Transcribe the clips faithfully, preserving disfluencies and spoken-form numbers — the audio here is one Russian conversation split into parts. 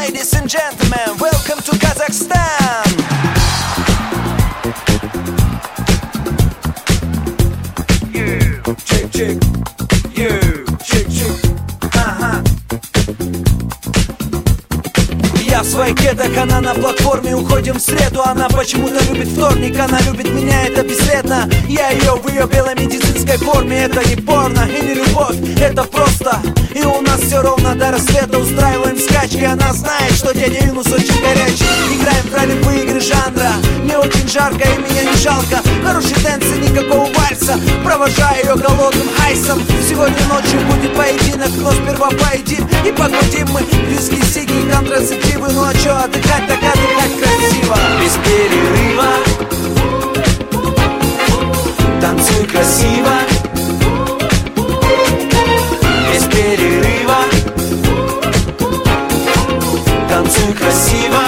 Ladies and gentlemen, welcome to Kazakhstan. You, chick, chick. You, chick, chick. Ага. Я в своих кедах, она на платформе, уходим в среду. Она почему-то любит вторник, она любит меня, это бесследно. Я ее в ее белой медицинской форме. Это не порно и не любовь, это просто. И у нас все ровно до рассвета. Устраиваем скачки, она знает, что дядя Юнус очень горячий. Играем в ролевые игры жанра. Мне очень жарко и меня не жалко. Хороший дэнс и никакого вальса. Провожаю ее голодным айсом. Сегодня ночью будет поединок, но сперва поедим и покрутим мы виски, сиги и контрацептивы. Ну а чё, отдыхать, так отдыхать красиво. Без перерыва танцуй красиво. Без перерыва танцуй красиво.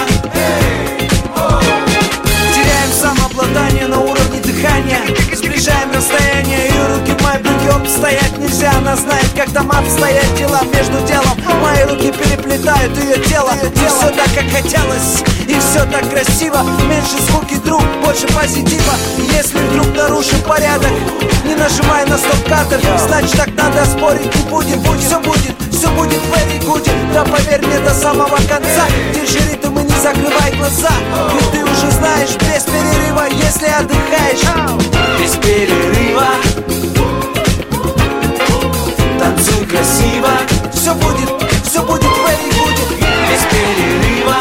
Теряем самообладание на уровне дыхания. Сближаем расстояние, ее руки в моей брюке, стоять нельзя. Она знает, как там обстоят дела. Между делом мои руки переплетают ее тело. И все так, как хотелось, и все так красиво. Меньше звуки, друг, больше позитива. Если вдруг нарушим порядок, не нажимай на стоп-кадр. Значит, так надо, спорить не будем. Все будет, все будет very good. Да поверь мне до самого конца. Держи ритм и не закрывай глаза. Ведь ты уже знаешь, без перерыва, если отдыхаешь. Без перерыва танцуй красиво. Все будет, все будет very good. Без перерыва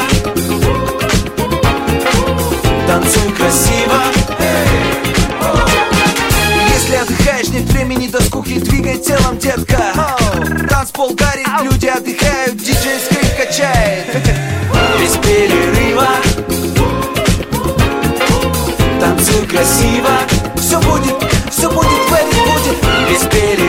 танцуй красиво. Если отдыхаешь, нет времени до скуки. Двигай телом, детка. Танцпол горит, люди отдыхают, диджей скрипт качает. Без перерыва танцуй красиво. Все будет, все будет very good. Без перерыва